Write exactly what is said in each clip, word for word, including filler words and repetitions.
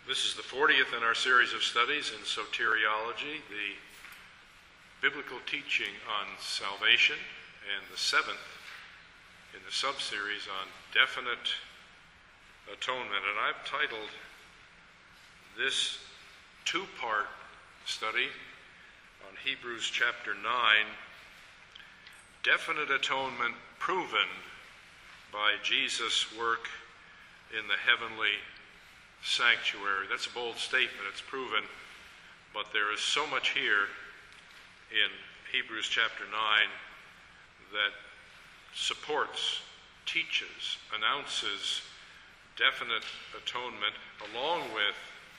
This is the fortieth in our series of studies in soteriology, the biblical teaching on salvation, and the seventh in the sub-series on definite atonement. And I've titled this two-part study on Hebrews chapter nine, Definite Atonement Proven by Jesus' Work in the Heavenly Sanctuary. That's a bold statement. It's proven, but there is so much here in Hebrews chapter nine that supports, teaches, announces definite atonement along with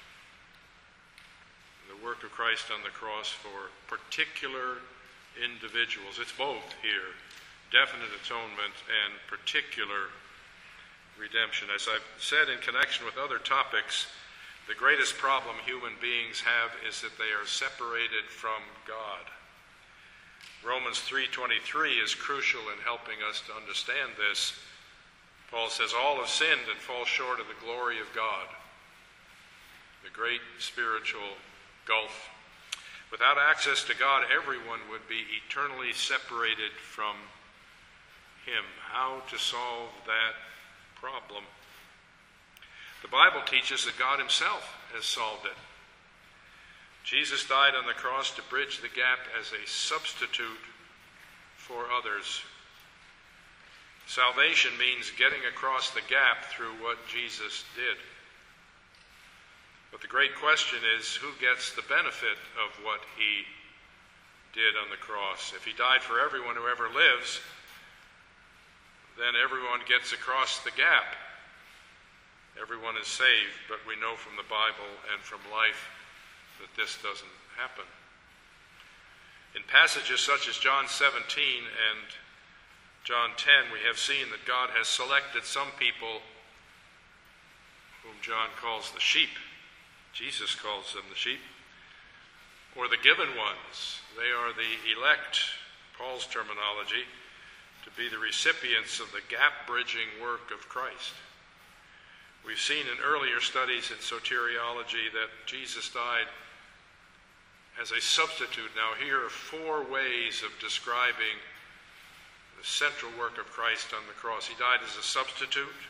the work of Christ on the cross for particular individuals. It's both here, definite atonement and particular redemption. As I've said in connection with other topics, the greatest problem human beings have is that they are separated from God. Romans three twenty-three is crucial in helping us to understand this. Paul says, all have sinned and fall short of the glory of God. The great spiritual gulf. Without access to God, everyone would be eternally separated from Him. How to solve that problem? The Bible teaches that God Himself has solved it. Jesus died on the cross to bridge the gap as a substitute for others. Salvation means getting across the gap through what Jesus did. But the great question is, who gets the benefit of what He did on the cross? If He died for everyone who ever lives, then everyone gets across the gap. Everyone is saved, but we know from the Bible and from life that this doesn't happen. In passages such as John seventeen and John ten, we have seen that God has selected some people whom John calls the sheep. Jesus calls them the sheep, or the given ones. They are the elect, Paul's terminology, to be the recipients of the gap-bridging work of Christ. We've seen in earlier studies in soteriology that Jesus died as a substitute. Now here are four ways of describing the central work of Christ on the cross. He died as a substitute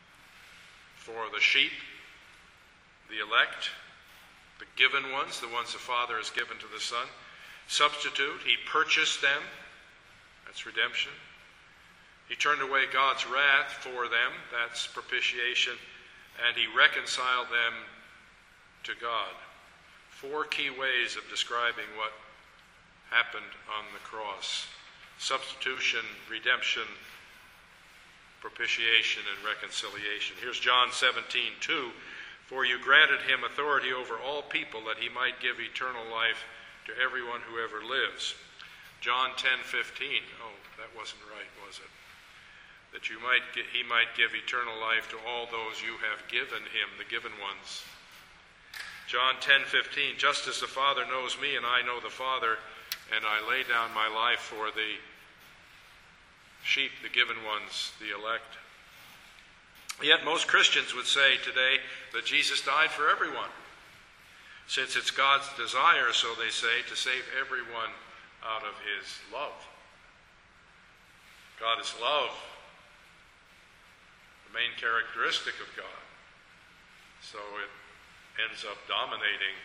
for the sheep, the elect, the given ones, the ones the Father has given to the Son. Substitute, He purchased them. That's redemption. He turned away God's wrath for them. That's propitiation. And He reconciled them to God. Four key ways of describing what happened on the cross: substitution, redemption, propitiation, and reconciliation. Here's John seventeen two. For you granted Him authority over all people, that He might give eternal life to everyone who ever lives. John ten fifteen. Oh, that wasn't right, was it? That you might get, He might give eternal life to all those you have given Him, the given ones. John ten fifteen. Just as the Father knows me, and I know the Father, and I lay down my life for the sheep, the given ones, the elect. Yet most Christians would say today that Jesus died for everyone, since it's God's desire, so they say, to save everyone out of His love. God is love, the main characteristic of God. So it ends up dominating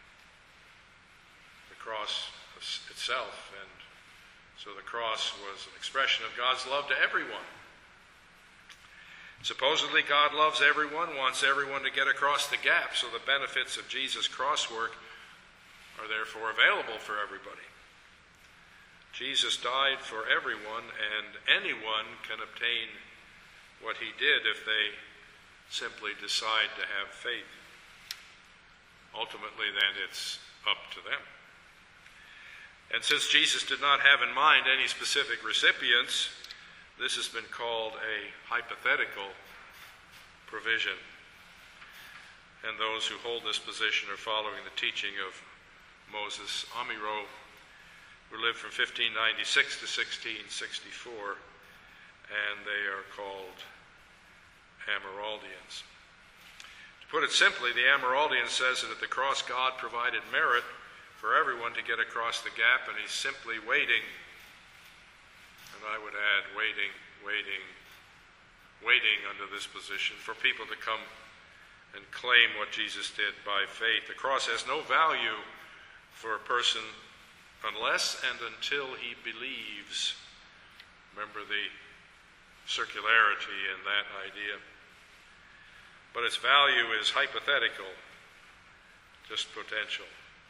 the cross itself, and so the cross was an expression of God's love to everyone. Supposedly God loves everyone, wants everyone to get across the gap, so the benefits of Jesus' cross work are therefore available for everybody. Jesus died for everyone, and anyone can obtain what He did if they simply decide to have faith. Ultimately, then, it's up to them. And since Jesus did not have in mind any specific recipients, this has been called a hypothetical provision. And those who hold this position are following the teaching of Moses Amiro, who lived from fifteen ninety-six to sixteen sixty-four, and they are called Amyraldians. To put it simply, the Amyraldian says that at the cross God provided merit for everyone to get across the gap, and he's simply waiting, and I would add waiting, waiting, waiting under this position for people to come and claim what Jesus did by faith. The cross has no value for a person unless and until he believes. Remember the circularity in that idea. But its value is hypothetical, just potential.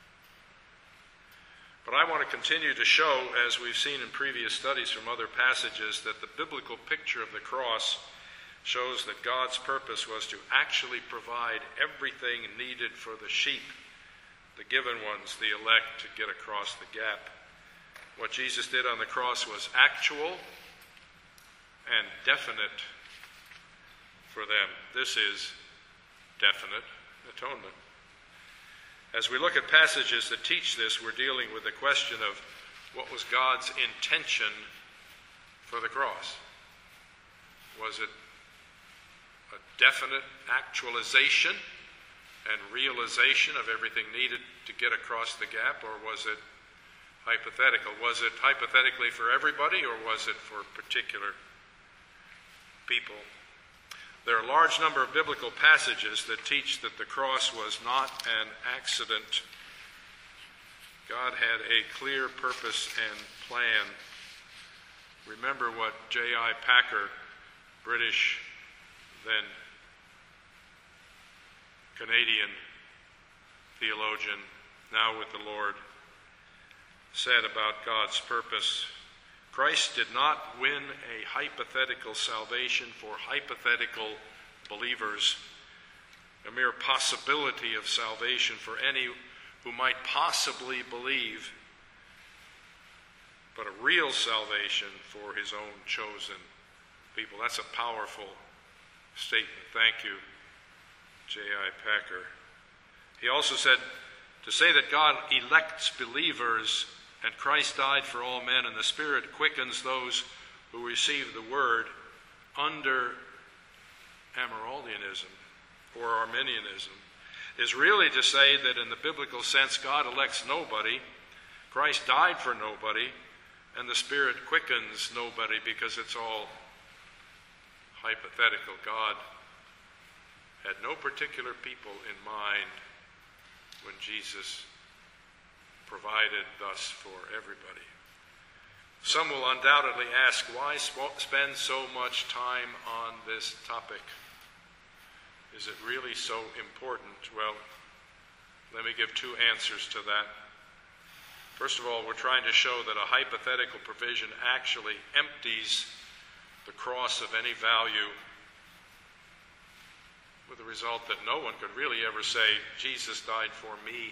But I want to continue to show, as we've seen in previous studies from other passages, that the biblical picture of the cross shows that God's purpose was to actually provide everything needed for the sheep, the given ones, the elect, to get across the gap. What Jesus did on the cross was actual and definite for them. This is definite atonement. As we look at passages that teach this, we're dealing with the question of what was God's intention for the cross. Was it a definite actualization and realization of everything needed to get across the gap, or was it hypothetical? Was it hypothetically for everybody, or was it for particular people? There are a large number of biblical passages that teach that the cross was not an accident. God had a clear purpose and plan. Remember what J I Packer, British, then Canadian theologian, now with the Lord, said about God's purpose. Christ did not win a hypothetical salvation for hypothetical believers, a mere possibility of salvation for any who might possibly believe, but a real salvation for his own chosen people. That's a powerful statement. Thank you, J I Packer. He also said, to say that God elects believers and Christ died for all men, and the Spirit quickens those who receive the word under Amyraldianism or Arminianism, is really to say that in the biblical sense, God elects nobody, Christ died for nobody, and the Spirit quickens nobody, because it's all hypothetical. God had no particular people in mind when Jesus provided thus for everybody. Some will undoubtedly ask, why sp- spend so much time on this topic? Is it really so important? Well, let me give two answers to that. First of all, we're trying to show that a hypothetical provision actually empties the cross of any value, with the result that no one could really ever say, Jesus died for me.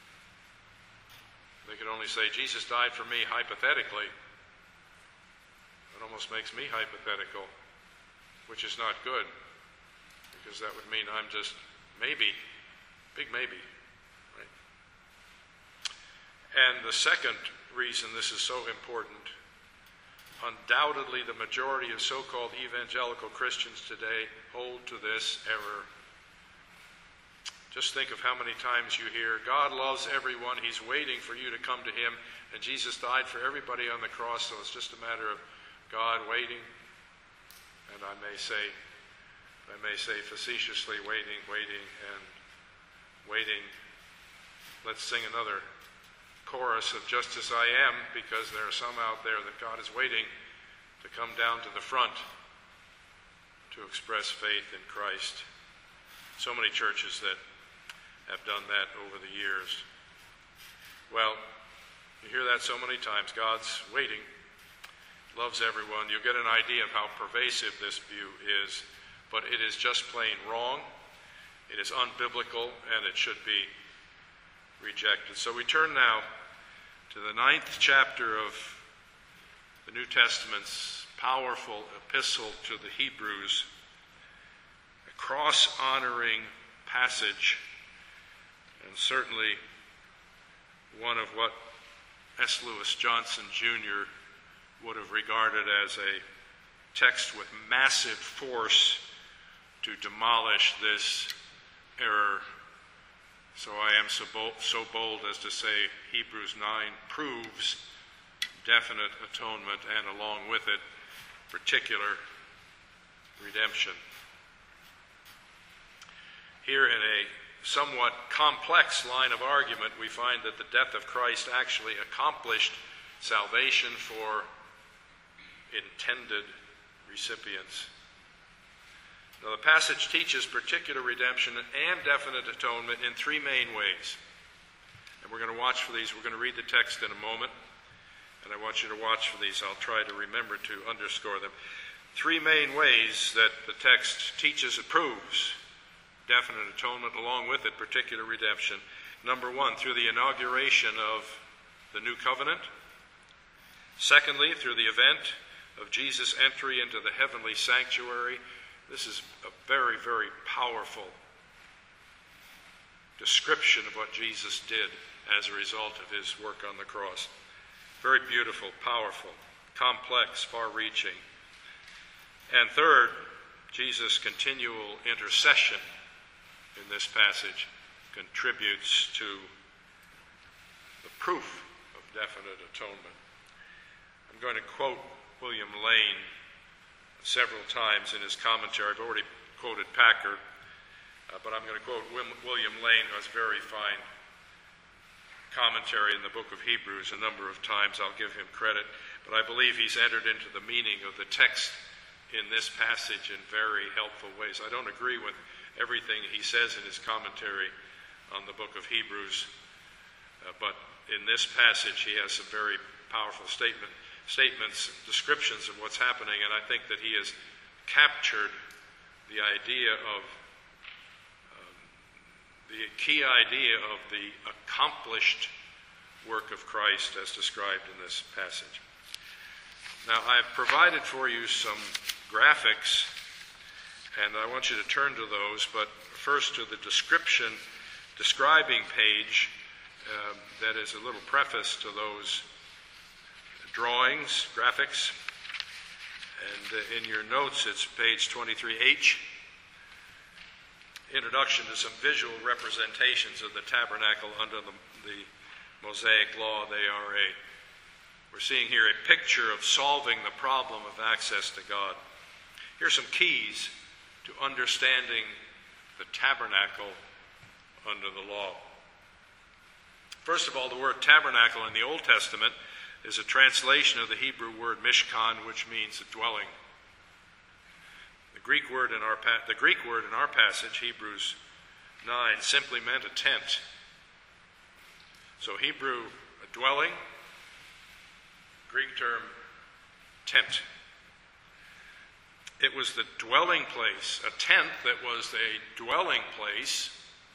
They could only say, Jesus died for me hypothetically. It almost makes me hypothetical, which is not good, because that would mean I'm just maybe, big maybe, right? And the second reason this is so important, undoubtedly the majority of so-called evangelical Christians today hold to this error. Just think of how many times you hear, God loves everyone, he's waiting for you to come to him, and Jesus died for everybody on the cross, so it's just a matter of God waiting, and I may say, I may say facetiously, waiting, waiting, and waiting. Let's sing another chorus of Just As I Am, because there are some out there that God is waiting to come down to the front to express faith in Christ. So many churches that have done that over the years. Well, you hear that so many times. God's waiting, loves everyone. You'll get an idea of how pervasive this view is, but it is just plain wrong. It is unbiblical, and it should be rejected. So we turn now to the ninth chapter of the New Testament's powerful epistle to the Hebrews, a cross-honoring passage, and certainly one of what S. Lewis Johnson, Junior would have regarded as a text with massive force to demolish this error. So I am so bold, so bold as to say Hebrews nine proves definite atonement and along with it particular redemption. Here in a somewhat complex line of argument, we find that the death of Christ actually accomplished salvation for intended recipients. Now, the passage teaches particular redemption and definite atonement in three main ways. And we're going to watch for these. We're going to read the text in a moment, and I want you to watch for these. I'll try to remember to underscore them. Three main ways that the text teaches and proves definite atonement, along with it particular redemption. Number one, through the inauguration of the new covenant. Secondly, through the event of Jesus' entry into the heavenly sanctuary. This is a very, very powerful description of what Jesus did as a result of his work on the cross. Very beautiful, powerful, complex, far-reaching. And third, Jesus' continual intercession in this passage contributes to the proof of definite atonement. I'm going to quote William Lane several times in his commentary. I've already quoted Packer, uh, but I'm going to quote William Lane, who has very fine commentary in the book of Hebrews a number of times. I'll give him credit, but I believe he's entered into the meaning of the text in this passage in very helpful ways. I don't agree with everything he says in his commentary on the book of Hebrews, uh, but in this passage he has some very powerful statement statements, descriptions of what's happening, and I think that he has captured the idea of, um, the key idea of the accomplished work of Christ as described in this passage. Now, I've provided for you some graphics, and I want you to turn to those, but first to the description, describing page uh, that is a little preface to those drawings, graphics, and uh, in your notes it's page twenty-three H, introduction to some visual representations of the tabernacle under the, the Mosaic law. They are a, we're seeing here a picture of solving the problem of access to God. Here's some keys to understanding the tabernacle under the law. First of all, the word tabernacle in the Old Testament is a translation of the Hebrew word mishkan, which means a dwelling. The Greek word in our pa- the Greek word in our passage, Hebrews nine, simply meant a tent. So Hebrew, a dwelling, Greek term, tent. It was the dwelling place, a tent that was a dwelling place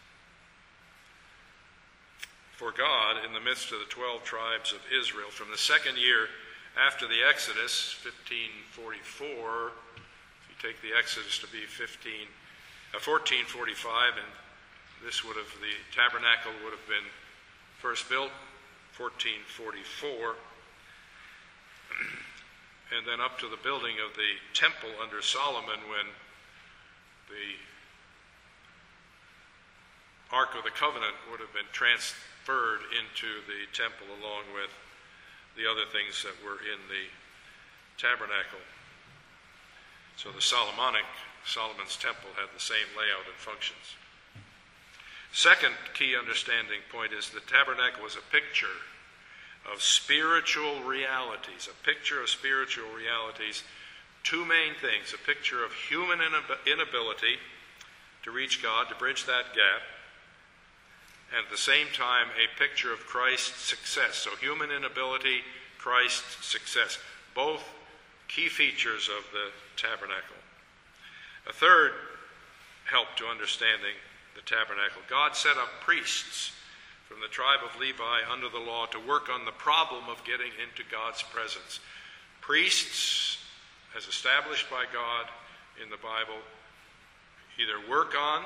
for God in the midst of the twelve tribes of Israel. From the second year after the Exodus, fifteen forty-four, if you take the Exodus to be fifteen, uh, fourteen forty-five, and this would have, the tabernacle would have been first built, fourteen forty-four, and then up to the building of the temple under Solomon, when the Ark of the Covenant would have been transferred into the temple along with the other things that were in the tabernacle. So the Solomonic, Solomon's temple had the same layout and functions. Second key understanding point is the tabernacle was a picture of spiritual realities, a picture of spiritual realities. Two main things: a picture of human inability to reach God, to bridge that gap, and at the same time a picture of Christ's success. So human inability, Christ's success, both key features of the tabernacle. A third help to understanding the tabernacle: God set up priests from the tribe of Levi under the law to work on the problem of getting into God's presence. Priests, as established by God in the Bible, either work on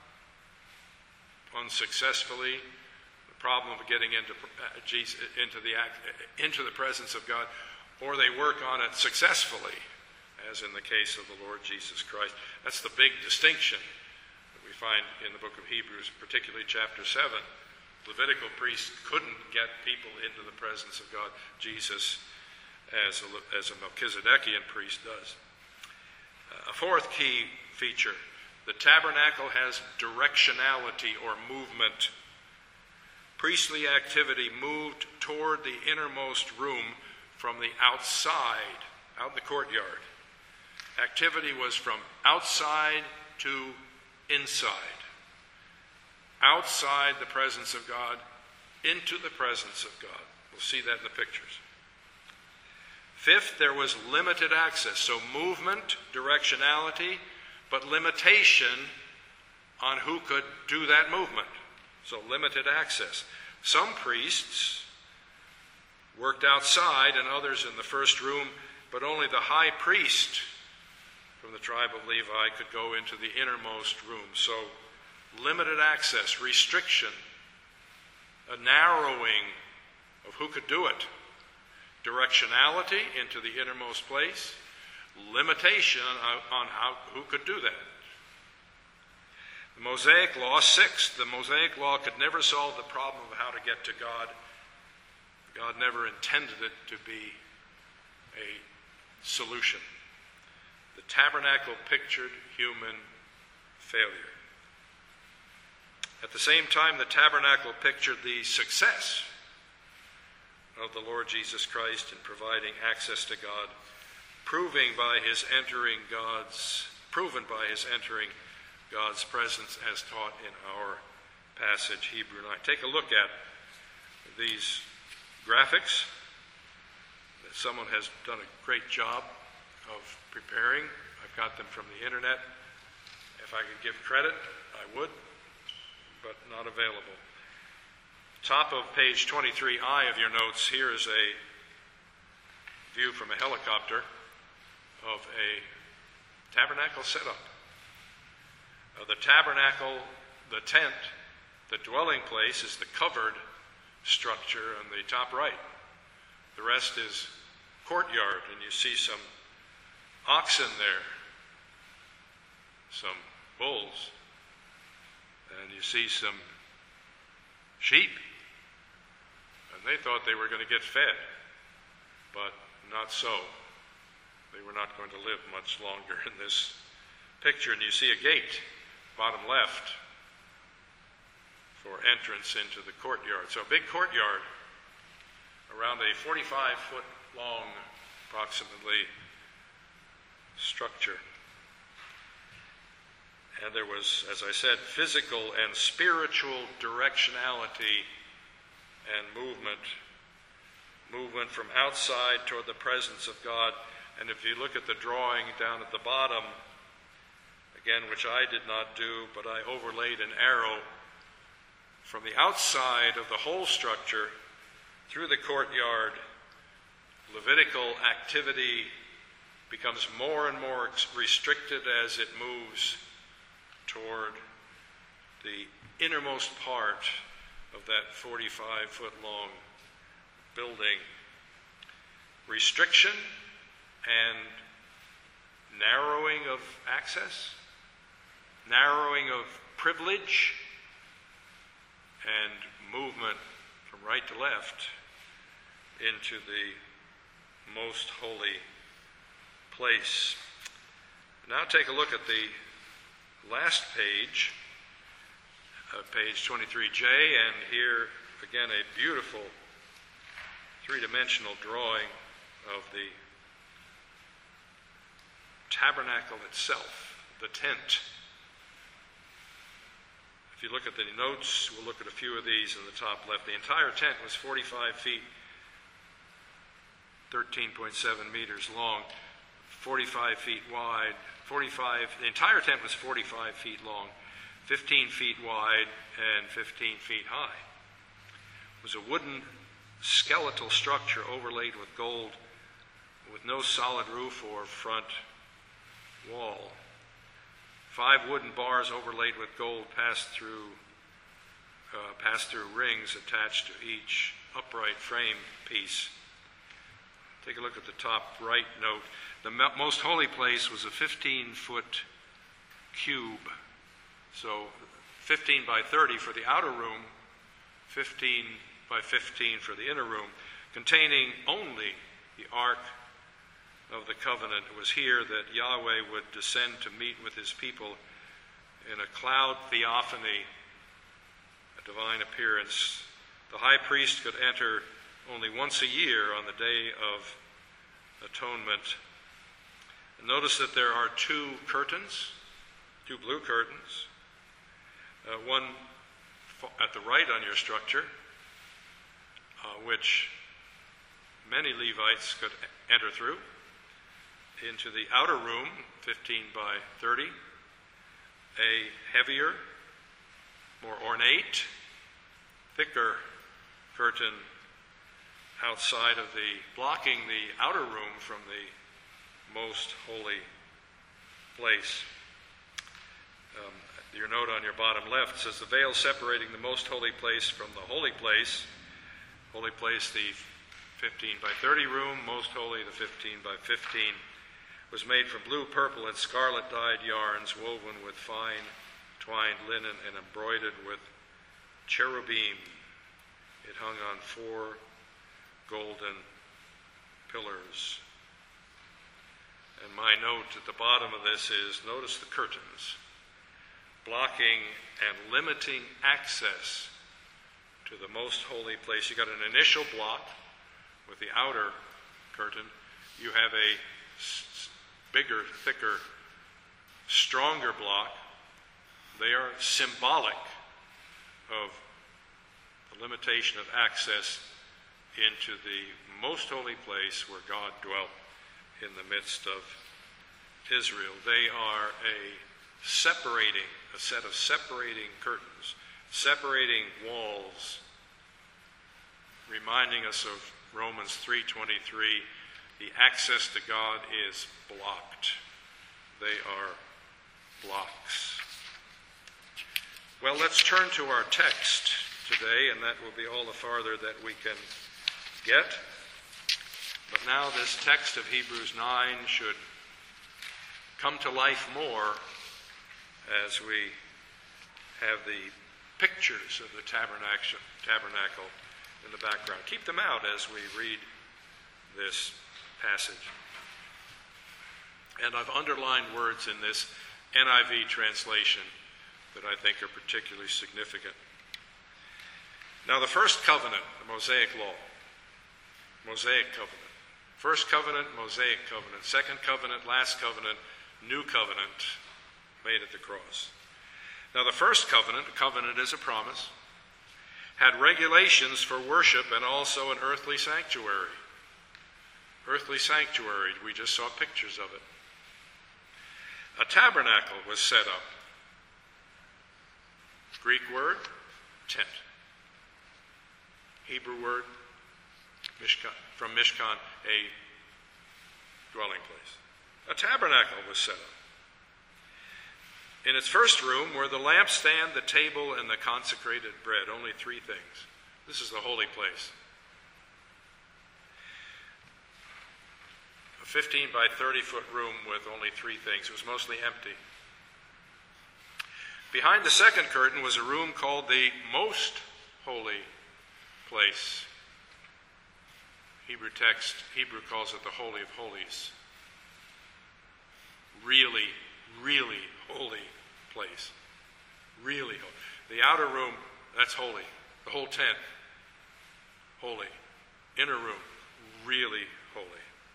unsuccessfully the problem of getting into Jesus, into the into the presence of God, or they work on it successfully, as in the case of the Lord Jesus Christ. That's the big distinction that we find in the book of Hebrews, particularly chapter seven, Levitical priests couldn't get people into the presence of God. Jesus, as a, as a Melchizedekian priest, does. Uh, a fourth key feature, the tabernacle has directionality or movement. Priestly activity moved toward the innermost room from the outside, out in the courtyard. Activity was from outside to inside. Outside the presence of God, into the presence of God. We'll see that in the pictures. Fifth, there was limited access. So movement, directionality, but limitation on who could do that movement. So limited access. Some priests worked outside and others in the first room, but only the high priest from the tribe of Levi could go into the innermost room. So limited access, restriction, a narrowing of who could do it. Directionality into the innermost place, limitation on how, who could do that. The Mosaic Law, sixth, the Mosaic Law could never solve the problem of how to get to God. God never intended it to be a solution. The tabernacle pictured human failure. At the same time, the tabernacle pictured the success of the Lord Jesus Christ in providing access to God, proving by his entering God's, proven by his entering God's presence as taught in our passage, Hebrew nine. Take a look at these graphics that someone has done a great job of preparing. I've got them from the internet. If I could give credit, I would, but not available. Top of page twenty-three I of your notes, here is a view from a helicopter of a tabernacle setup. Uh, the tabernacle, the tent, the dwelling place is the covered structure on the top right. The rest is courtyard, and you see some oxen there, some bulls, and you see some sheep. And they thought they were going to get fed, but not so. They were not going to live much longer in this picture. And you see a gate, bottom left, for entrance into the courtyard. So a big courtyard around a forty-five foot long, approximately, structure. And there was, as I said, physical and spiritual directionality and movement. Movement from outside toward the presence of God. And if you look at the drawing down at the bottom, again, which I did not do, but I overlaid an arrow from the outside of the whole structure through the courtyard. Levitical activity becomes more and more restricted as it moves toward the innermost part of that forty-five foot long building. Restriction and narrowing of access, narrowing of privilege, and movement from right to left into the most holy place. Now take a look at the last page, uh, page twenty-three J, and here again a beautiful three-dimensional drawing of the tabernacle itself, the tent. If you look at the notes, we'll look at a few of these in the top left. The entire tent was forty-five feet, thirteen point seven meters long, forty-five feet wide, forty-five, the entire tent was forty-five feet long, fifteen feet wide, and fifteen feet high. It was a wooden skeletal structure overlaid with gold, with no solid roof or front wall. Five wooden bars overlaid with gold passed through uh, passed through rings attached to each upright frame piece. Take a look at the top right note. The most holy place was a fifteen foot cube, So fifteen by thirty for the outer room, fifteen by fifteen for the inner room, containing only the Ark of the Covenant. It was here that Yahweh would descend to meet with his people in a cloud theophany, a divine appearance. The high priest could enter only once a year on the Day of Atonement. And notice that there are two curtains, two blue curtains, uh, one at the right on your structure, uh, which many Levites could enter through, into the outer room, fifteen by thirty, a heavier, more ornate, thicker curtain outside of the, blocking the outer room from the most holy place. Um, your note on your bottom left says the veil separating the most holy place from the holy place. Holy place, the fifteen by thirty room, most holy, the fifteen by fifteen, was made from blue, purple, and scarlet dyed yarns woven with fine twined linen and embroidered with cherubim. It hung on four golden pillars. And my note at the bottom of this is, notice the curtains, blocking and limiting access to the most holy place. You got an initial block with the outer curtain. You have a s- bigger, thicker, stronger block. They are symbolic of the limitation of access into the most holy place where God dwelt in the midst of Israel. They are a separating, a set of separating curtains, separating walls, reminding us of Romans three twenty-three, the access to God is blocked. They are blocks. Well, let's turn to our text today, and that will be all the farther that we can get. But now this text of Hebrews nine should come to life more as we have the pictures of the tabernacle, tabernacle in the background. Keep them out as we read this passage. And I've underlined words in this N I V translation that I think are particularly significant. Now, the first covenant, the Mosaic law, Mosaic covenant. First covenant, Mosaic covenant. Second covenant, last covenant, new covenant made at the cross. Now, the first covenant, a covenant is a promise, had regulations for worship and also an earthly sanctuary. Earthly sanctuary, we just saw pictures of it. A tabernacle was set up. Greek word, tent. Hebrew word, Mishkan, from Mishkan, a dwelling place. A tabernacle was set up. In its first room were the lampstand, the table, and the consecrated bread. Only three things. This is the holy place. A fifteen by thirty foot room with only three things. It was mostly empty. Behind the second curtain was a room called the most holy place. Hebrew text, Hebrew calls it the Holy of Holies. Really, really holy place. Really holy. The outer room, that's holy. The whole tent, holy. Inner room, really holy.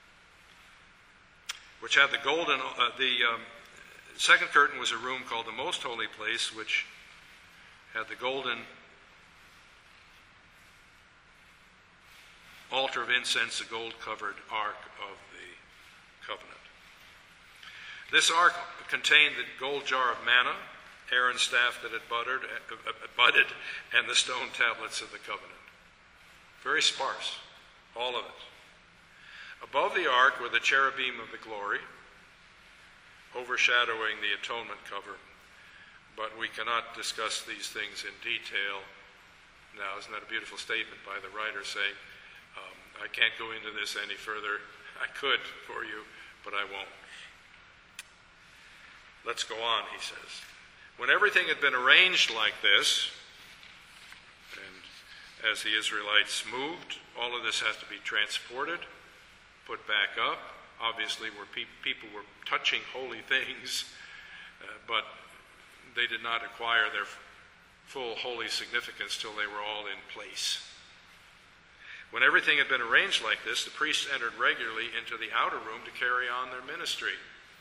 Which had the golden, uh, the um, second curtain was a room called the Most Holy Place, which had the golden altar of incense, the gold-covered ark of the covenant. This ark contained the gold jar of manna, Aaron's staff that had buttered, uh, budded, and the stone tablets of the covenant. Very sparse, all of it. Above the ark were the cherubim of the glory, overshadowing the atonement cover. But we cannot discuss these things in detail now. Isn't that a beautiful statement by the writer saying, um, I can't go into this any further. I could for you, but I won't. Let's go on, he says. When everything had been arranged like this, and as the Israelites moved, all of this has to be transported, put back up. Obviously, where pe- people were touching holy things, uh, but they did not acquire their f- full holy significance till they were all in place. When everything had been arranged like this, the priests entered regularly into the outer room to carry on their ministry.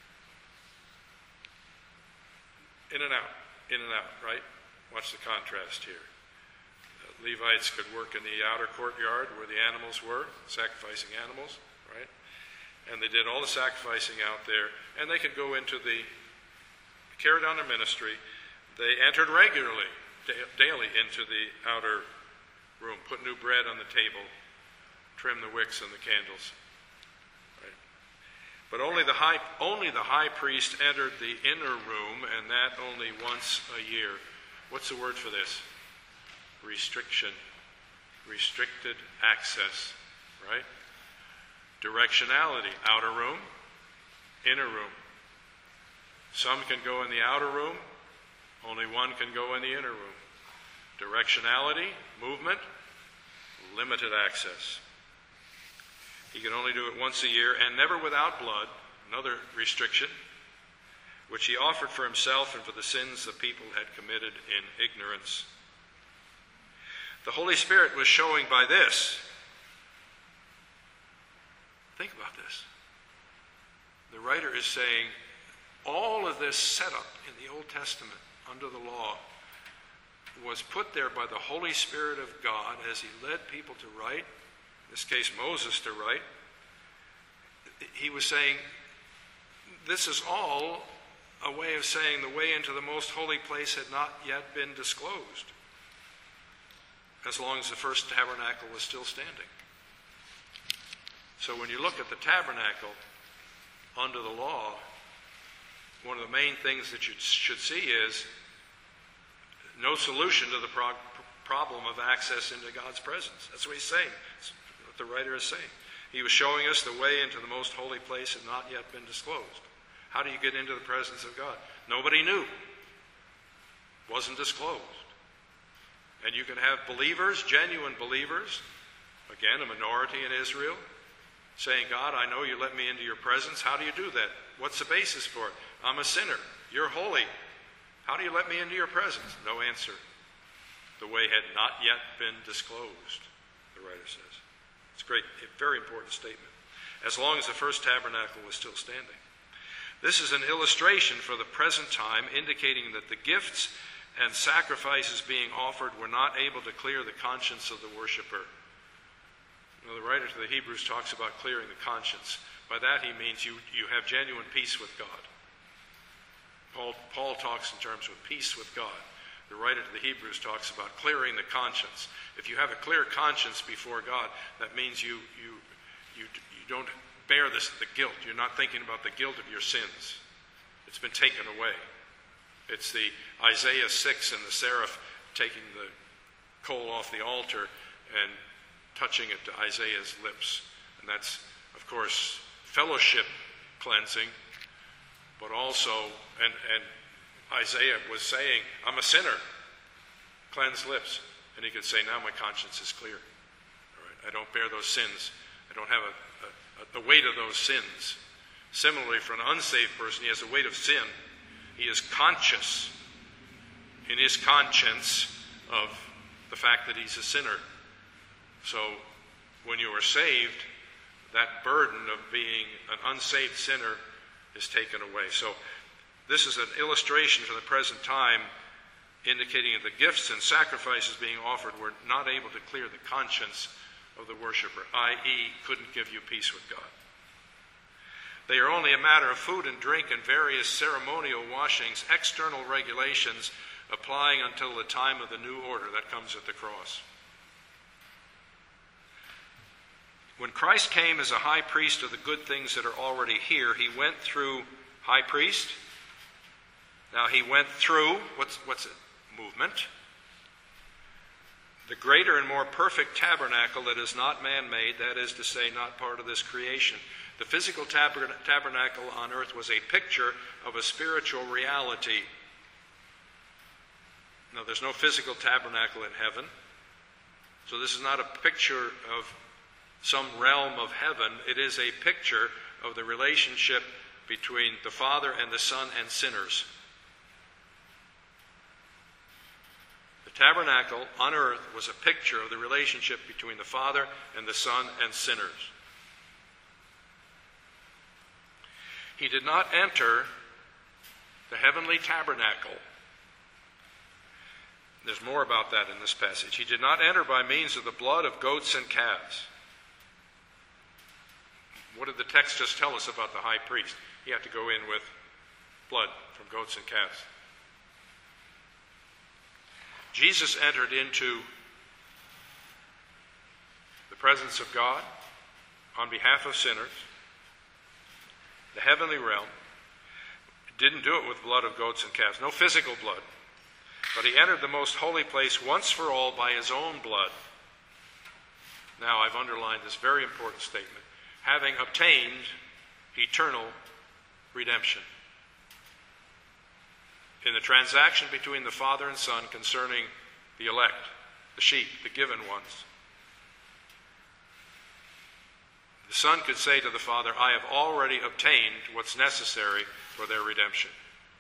In and out, in and out, right? Watch the contrast here. Uh, Levites could work in the outer courtyard where the animals were, sacrificing animals, right? And they did all the sacrificing out there, and they could go into the, carried on their ministry. They entered regularly, da- daily into the outer room, put new bread on the table, trim the wicks and the candles. Right? But only the high, only the high priest entered the inner room, and that only once a year. What's the word for this? Restriction. Restricted access, right? Directionality, outer room, inner room. Some can go in the outer room, only one can go in the inner room. Directionality, movement, limited access. He can only do it once a year and never without blood, another restriction, which he offered for himself and for the sins the people had committed in ignorance. The Holy Spirit was showing by this. Think about this. The writer is saying all of this setup in the Old Testament under the law was put there by the Holy Spirit of God as he led people to write, in this case Moses to write. He was saying this is all a way of saying the way into the most holy place had not yet been disclosed, as long as the first tabernacle was still standing. So when you look at the tabernacle under the law, one of the main things that you should see is no solution to the pro- problem of access into God's presence. That's what he's saying. That's what the writer is saying. He was showing us the way into the most holy place had not yet been disclosed. How do you get into the presence of God? Nobody knew. Wasn't disclosed. And you can have believers, genuine believers, again, a minority in Israel, saying, God, I know you let me into your presence. How do you do that? What's the basis for it? I'm a sinner. You're holy. How do you let me into your presence? No answer. The way had not yet been disclosed, the writer says. It's a great, a very important statement. As long as the first tabernacle was still standing. This is an illustration for the present time, indicating that the gifts and sacrifices being offered were not able to clear the conscience of the worshiper. You know, the writer to the Hebrews talks about clearing the conscience. By that he means you, you have genuine peace with God. Paul, Paul talks in terms of peace with God. The writer to the Hebrews talks about clearing the conscience. If you have a clear conscience before God, that means you you you, you don't bear this the guilt. You're not thinking about the guilt of your sins. It's been taken away. It's the Isaiah six and the seraph taking the coal off the altar and touching it to Isaiah's lips. And that's, of course, fellowship cleansing, but also, and, and Isaiah was saying, I'm a sinner, cleanse lips. And he could say, now my conscience is clear. All right, I don't bear those sins. I don't have a, a, a, the weight of those sins. Similarly, for an unsaved person, he has the weight of sin. He is conscious in his conscience of the fact that he's a sinner. So when you are saved, that burden of being an unsaved sinner is taken away. So this is an illustration for the present time, indicating that the gifts and sacrifices being offered were not able to clear the conscience of the worshiper, that is, couldn't give you peace with God. They are only a matter of food and drink and various ceremonial washings, external regulations applying until the time of the new order that comes at the cross. When Christ came as a high priest of the good things that are already here, he went through high priest. Now he went through, what's, what's it? Movement. The greater and more perfect tabernacle that is not man-made, that is to say, not part of this creation. The physical taber- tabernacle on earth was a picture of a spiritual reality. Now, there's no physical tabernacle in heaven, so this is not a picture of some realm of heaven. It is a picture of the relationship between the Father and the Son and sinners. The tabernacle on earth was a picture of the relationship between the Father and the Son and sinners. He did not enter the heavenly tabernacle. There's more about that in this passage. He did not enter by means of the blood of goats and calves. What did the text just tell us about the high priest? He had to go in with blood from goats and calves. Jesus entered into the presence of God on behalf of sinners, the heavenly realm. Didn't do it with blood of goats and calves, no physical blood. But he entered the most holy place once for all by his own blood. Now, I've underlined this very important statement. Having obtained eternal redemption. In the transaction between the Father and Son concerning the elect, the sheep, the given ones, the Son could say to the Father, I have already obtained what's necessary for their redemption.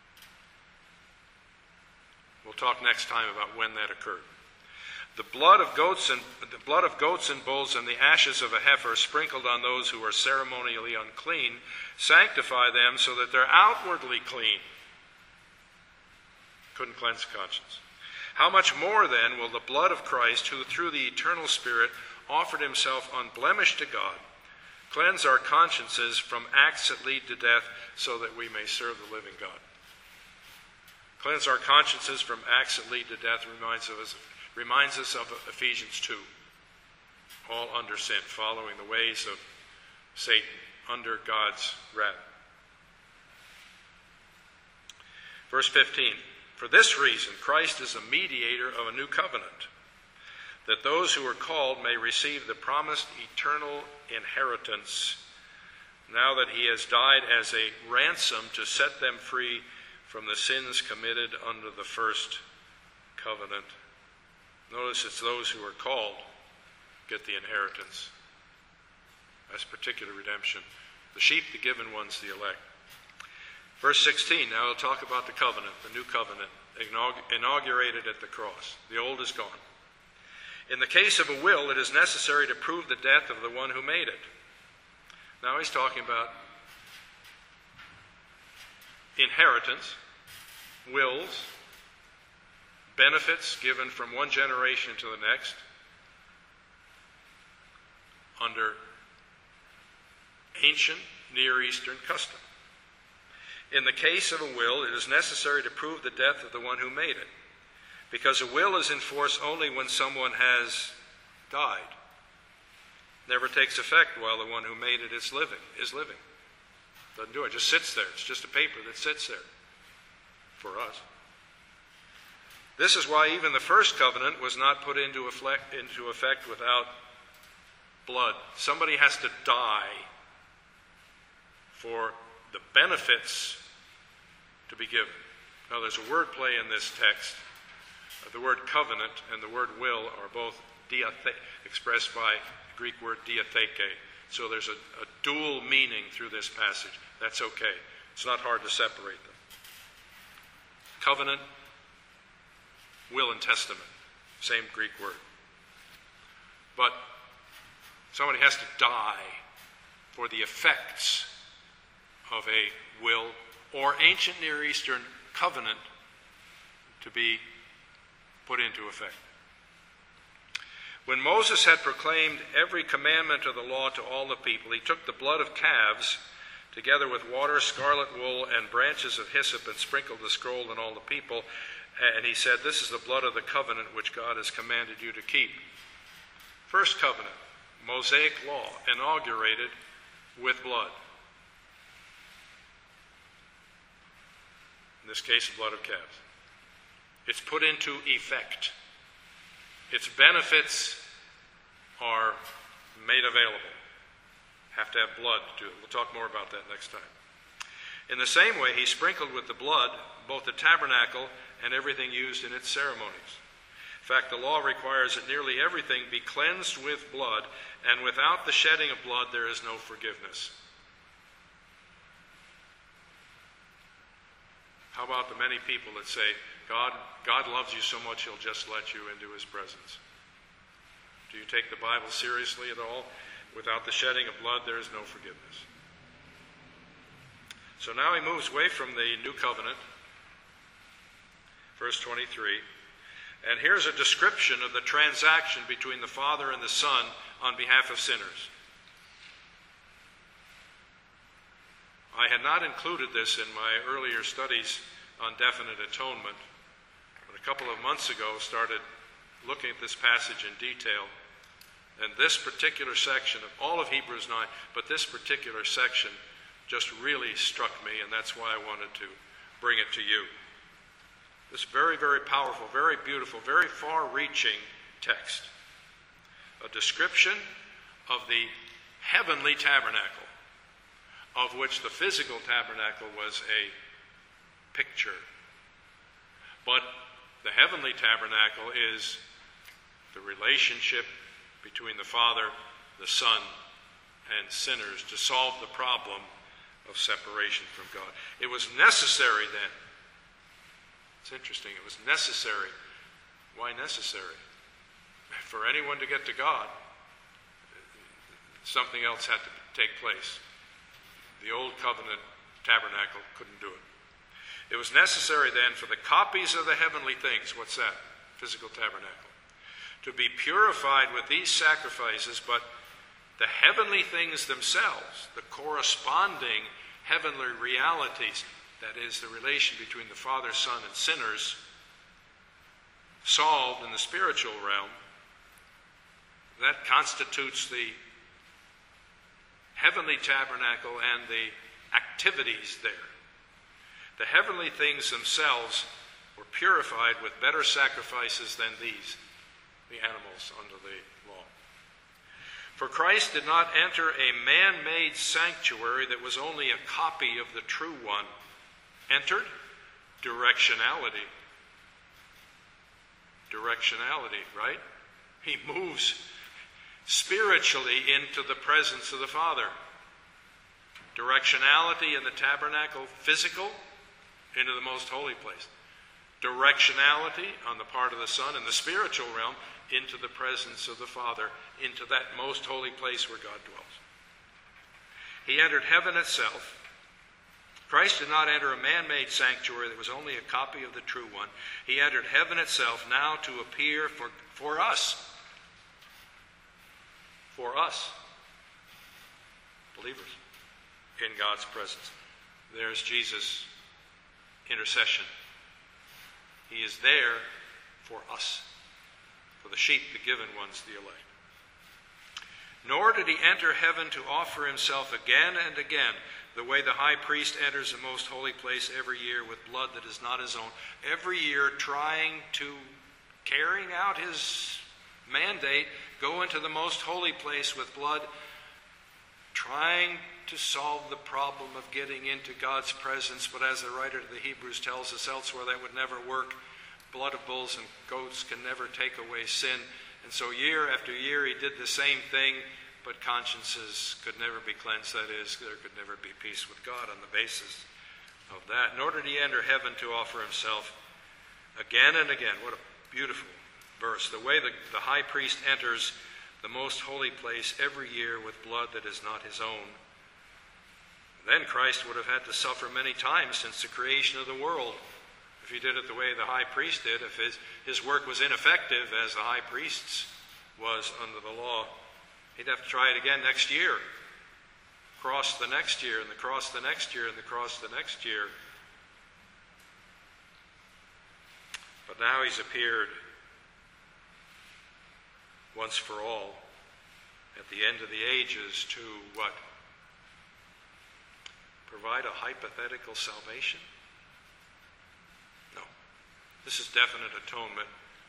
We'll talk next time about when that occurred. The blood of goats and the blood of goats and bulls and the ashes of a heifer sprinkled on those who are ceremonially unclean sanctify them so that they're outwardly clean. Couldn't cleanse conscience. How much more then will the blood of Christ, who through the eternal Spirit offered himself unblemished to God, cleanse our consciences from acts that lead to death so that we may serve the living God? Cleanse our consciences from acts that lead to death reminds us, reminds us of Ephesians two. All under sin, following the ways of Satan, under God's wrath. Verse fifteen. For this reason, Christ is a mediator of a new covenant, that those who are called may receive the promised eternal inheritance, now that he has died as a ransom to set them free from the sins committed under the first covenant. Notice it's those who are called get the inheritance. That's particular redemption. The sheep, the given ones, the elect. Verse sixteen, now we'll talk about the covenant, the new covenant, inaugurated at the cross. The old is gone. In the case of a will, it is necessary to prove the death of the one who made it. Now he's talking about inheritance, wills, benefits given from one generation to the next under ancient Near Eastern custom. In the case of a will, it is necessary to prove the death of the one who made it, because a will is in force only when someone has died. It never takes effect while the one who made it is living. Is living. Doesn't do it. It just sits there. It's just a paper that sits there for us. This is why even the first covenant was not put into effect, into effect without blood. Somebody has to die for the benefits to be given. Now, there's a word play in this text. The word covenant and the word will are both diathe- expressed by the Greek word diatheke. So there's a, a dual meaning through this passage. That's okay. It's not hard to separate them. Covenant, will, and testament. Same Greek word. But somebody has to die for the effects of a will or ancient Near Eastern covenant to be put into effect. When Moses had proclaimed every commandment of the law to all the people, he took the blood of calves together with water, scarlet wool, and branches of hyssop, and sprinkled the scroll on all the people. And he said, this is the blood of the covenant which God has commanded you to keep. First covenant, Mosaic law, inaugurated with blood. In this case, the blood of calves. It's put into effect. Its benefits are made available. Have to have blood to do it. We'll talk more about that next time. In the same way, he sprinkled with the blood both the tabernacle and everything used in its ceremonies. In fact, the law requires that nearly everything be cleansed with blood, and without the shedding of blood there is no forgiveness. How about the many people that say, God, God loves you so much he'll just let you into his presence? Do you take the Bible seriously at all? Without the shedding of blood there is no forgiveness. So now he moves away from the new covenant. Verse twenty-three. And here's a description of the transaction between the Father and the Son on behalf of sinners. I had not included this in my earlier studies on definite atonement, but a couple of months ago started looking at this passage in detail. And this particular section of all of Hebrews nine, but this particular section just really struck me, and that's why I wanted to bring it to you. This very, very powerful, very beautiful, very far-reaching text. A description of the heavenly tabernacle, of which the physical tabernacle was a picture. But the heavenly tabernacle is the relationship between the Father, the Son, and sinners to solve the problem of separation from God. It was necessary then. It's interesting. It was necessary. Why necessary? For anyone to get to God, something else had to take place. The old covenant tabernacle couldn't do it. It was necessary then for the copies of the heavenly things, what's that? Physical tabernacle, to be purified with these sacrifices, but the heavenly things themselves, the corresponding heavenly realities, that is, the relation between the Father, Son, and sinners, solved in the spiritual realm, that constitutes the heavenly tabernacle and the activities there. The heavenly things themselves were purified with better sacrifices than these, the animals under the law. For Christ did not enter a man-made sanctuary that was only a copy of the true one. Entered? Directionality. Directionality, right? He moves spiritually into the presence of the Father. Directionality in the tabernacle, physical, into the most holy place. Directionality on the part of the Son in the spiritual realm, into the presence of the Father, into that most holy place where God dwells. He entered heaven itself. Christ did not enter a man-made sanctuary that was only a copy of the true one. He entered heaven itself now to appear for, for us. For us, believers, in God's presence. There's Jesus' intercession. He is there for us, for the sheep, the given ones, the elect. Nor did he enter heaven to offer himself again and again, the way the high priest enters the most holy place every year with blood that is not his own, every year trying to, carrying out his mandate, go into the most holy place with blood, trying to solve the problem of getting into God's presence. But as the writer of the Hebrews tells us elsewhere, that would never work. Blood of bulls and goats can never take away sin. And so year after year he did the same thing, but consciences could never be cleansed. That is, there could never be peace with God on the basis of that. Nor did he enter heaven to offer himself again and again. What a beautiful verse. The way the, the high priest enters the most holy place every year with blood that is not his own. Then Christ would have had to suffer many times since the creation of the world. If he did it the way the high priest did, if his, his work was ineffective as the high priest's was under the law, he'd have to try it again next year. Cross the next year, and the cross the next year, and the cross the next year. But now he's appeared once for all at the end of the ages to what? Provide a hypothetical salvation? No. This is definite atonement.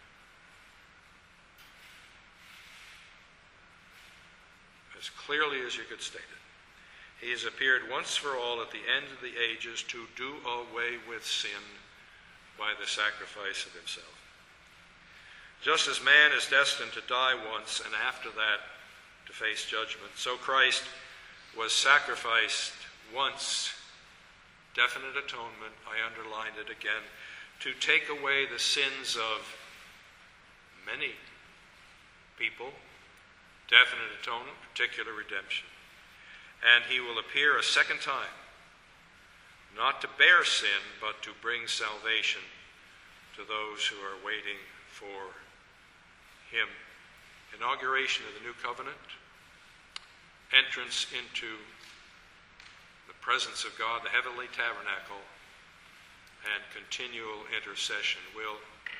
As clearly as you could state it. He has appeared once for all at the end of the ages to do away with sin by the sacrifice of himself. Just as man is destined to die once and after that to face judgment, so Christ was sacrificed once, definite atonement, I underlined it again, to take away the sins of many people, definite atonement, particular redemption. And he will appear a second time, not to bear sin, but to bring salvation to those who are waiting for him. Inauguration of the new covenant, entrance into the presence of God, the heavenly tabernacle, and continual intercession. We'll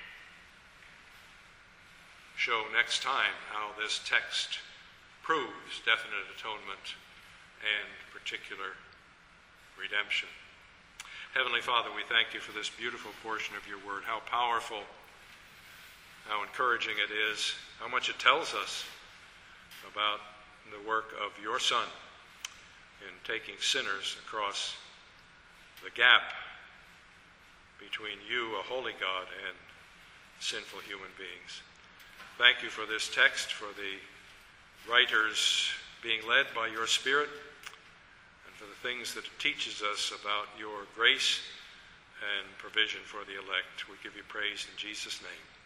show next time how this text proves definite atonement and particular redemption. Heavenly Father, we thank you for this beautiful portion of your word, how powerful, how encouraging it is, how much it tells us about the work of your Son in taking sinners across the gap between you, a holy God, and sinful human beings. Thank you for this text, for the writers being led by your Spirit, and for the things that it teaches us about your grace and provision for the elect. We give you praise in Jesus' name.